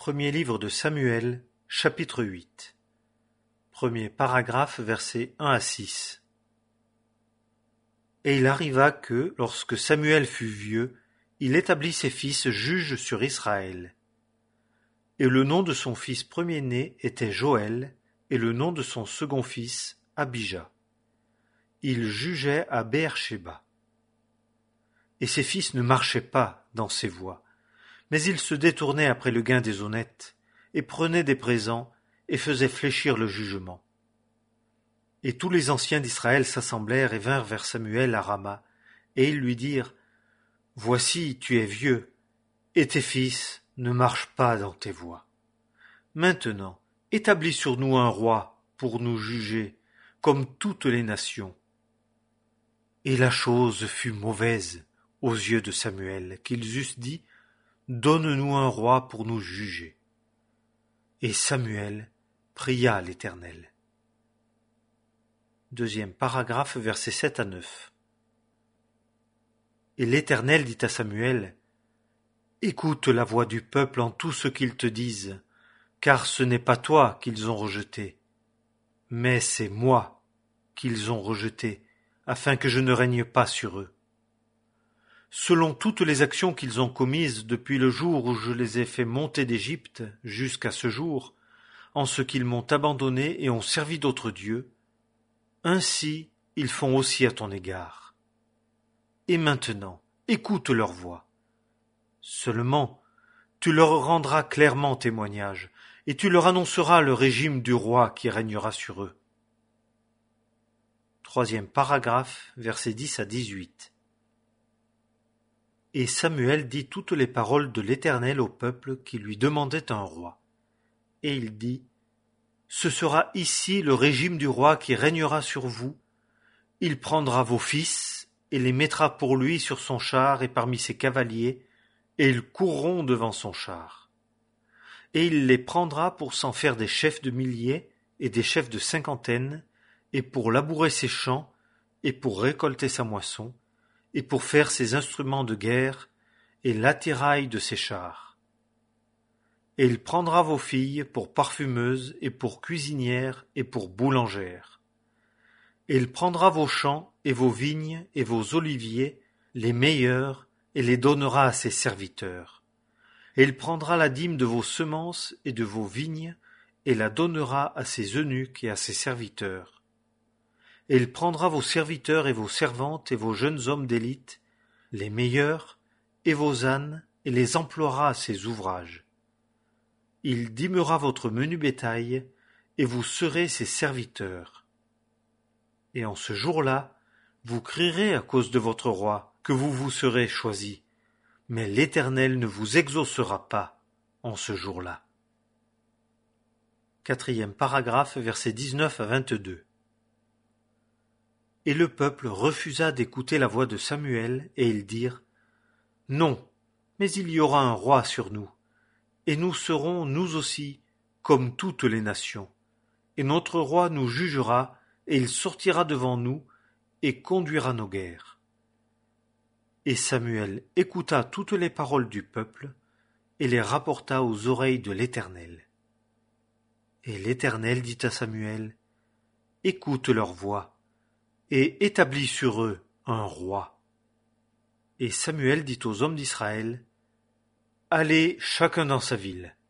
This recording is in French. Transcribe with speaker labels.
Speaker 1: Premier livre de Samuel, chapitre 8. Premier paragraphe, versets 1 à 6. Et il arriva que, lorsque Samuel fut vieux, il établit ses fils juges sur Israël. Et le nom de son fils premier-né était Joël, et le nom de son second fils, Abijah. Il jugeait à Beër-shéba. Et ses fils ne marchaient pas dans ses voies, mais ils se détournaient après le gain des honnêtes, et prenaient des présents, et faisaient fléchir le jugement. Et tous les anciens d'Israël s'assemblèrent et vinrent vers Samuel à Rama, et ils lui dirent : Voici, tu es vieux, et tes fils ne marchent pas dans tes voies. Maintenant, établis sur nous un roi pour nous juger, comme toutes les nations. Et la chose fut mauvaise aux yeux de Samuel, qu'ils eussent dit : Donne-nous un roi pour nous juger. Et Samuel pria l'Éternel. Deuxième paragraphe, versets 7 à 9. Et l'Éternel dit à Samuel : Écoute la voix du peuple en tout ce qu'ils te disent, car ce n'est pas toi qu'ils ont rejeté, mais c'est moi qu'ils ont rejeté, afin que je ne règne pas sur eux. Selon toutes les actions qu'ils ont commises depuis le jour où je les ai fait monter d'Égypte jusqu'à ce jour, en ce qu'ils m'ont abandonné et ont servi d'autres dieux, ainsi ils font aussi à ton égard. Et maintenant, écoute leur voix. Seulement, tu leur rendras clairement témoignage, et tu leur annonceras le régime du roi qui régnera sur eux. Troisième paragraphe, versets 10 à 18. Et Samuel dit toutes les paroles de l'Éternel au peuple qui lui demandait un roi. Et il dit : Ce sera ici le régime du roi qui régnera sur vous. Il prendra vos fils et les mettra pour lui sur son char et parmi ses cavaliers, et ils courront devant son char. Et il les prendra pour s'en faire des chefs de milliers et des chefs de cinquantaines, et pour labourer ses champs, et pour récolter sa moisson, et pour faire ses instruments de guerre, et l'attirail de ses chars. Et il prendra vos filles pour parfumeuses, et pour cuisinières, et pour boulangères. Et il prendra vos champs, et vos vignes, et vos oliviers, les meilleurs, et les donnera à ses serviteurs. Et il prendra la dîme de vos semences et de vos vignes, et la donnera à ses eunuques et à ses serviteurs. Et il prendra vos serviteurs et vos servantes et vos jeunes hommes d'élite, les meilleurs, et vos ânes, et les emploiera à ses ouvrages. Il dîmera votre menu bétail, et vous serez ses serviteurs. Et en ce jour-là, vous crierez à cause de votre roi, que vous vous serez choisi, mais l'Éternel ne vous exaucera pas en ce jour-là. Quatrième paragraphe, versets 19 à 22. Et le peuple refusa d'écouter la voix de Samuel, et ils dirent : Non, mais il y aura un roi sur nous, et nous serons, nous aussi, comme toutes les nations. Et notre roi nous jugera, et il sortira devant nous, et conduira nos guerres. Et Samuel écouta toutes les paroles du peuple, et les rapporta aux oreilles de l'Éternel. Et l'Éternel dit à Samuel : Écoute leur voix, et établis sur eux un roi. Et Samuel dit aux hommes d'Israël : Allez chacun dans sa ville.